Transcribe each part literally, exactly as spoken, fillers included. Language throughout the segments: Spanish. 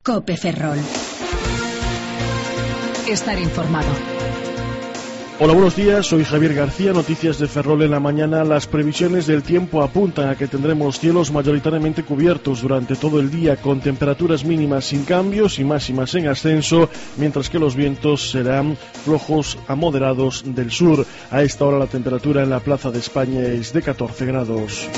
COPE Ferrol. Estar informado. Hola, buenos días, soy Javier García, noticias de Ferrol en la mañana. Las previsiones del tiempo apuntan a que tendremos cielos mayoritariamente cubiertos durante todo el día, con temperaturas mínimas sin cambios y máximas en ascenso, mientras que los vientos serán flojos a moderados del sur. A esta hora la temperatura en la Plaza de España es de catorce grados.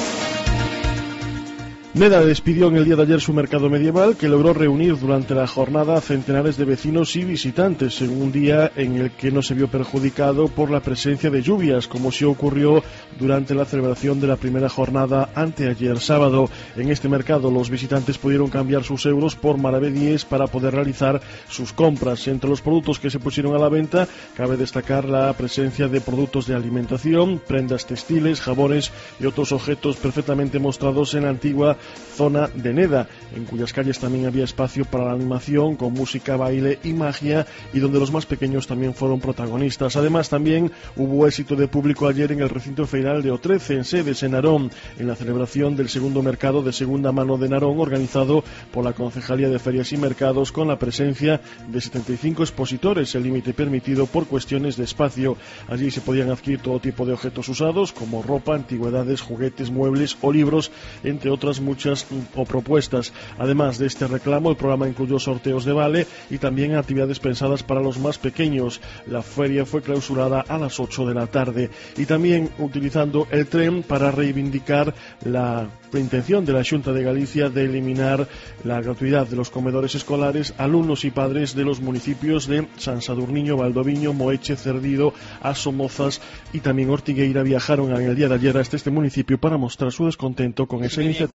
Neda despidió en el día de ayer su mercado medieval, que logró reunir durante la jornada a centenares de vecinos y visitantes, en un día en el que no se vio perjudicado por la presencia de lluvias, como sí ocurrió durante la celebración de la primera jornada anteayer sábado. En este mercado los visitantes pudieron cambiar sus euros por maravedíes para poder realizar sus compras. Entre los productos que se pusieron a la venta cabe destacar la presencia de productos de alimentación, prendas textiles, jabones y otros objetos perfectamente mostrados en la antigua zona de Neda, en cuyas calles también había espacio para la animación con música, baile y magia, y donde los más pequeños también fueron protagonistas. Además, también hubo éxito de público ayer en el recinto ferial de O trece, en Sedes, en Narón, en la celebración del segundo mercado de segunda mano de Narón, organizado por la Concejalía de Ferias y Mercados, con la presencia de setenta y cinco expositores, el límite permitido por cuestiones de espacio. Allí se podían adquirir todo tipo de objetos usados, como ropa, antigüedades, juguetes, muebles o libros, entre otras muchas o propuestas. Además de este reclamo, el programa incluyó sorteos de vale y también actividades pensadas para los más pequeños. La feria fue clausurada a las ocho de la tarde, y también utilizando el tren para reivindicar la intención de la Xunta de Galicia de eliminar la gratuidad de los comedores escolares. Alumnos y padres de los municipios de San Sadurniño, Valdoviño, Moeche, Cerdido, Asomozas y también Ortigueira viajaron en el día de ayer hasta este municipio para mostrar su descontento con esa iniciativa.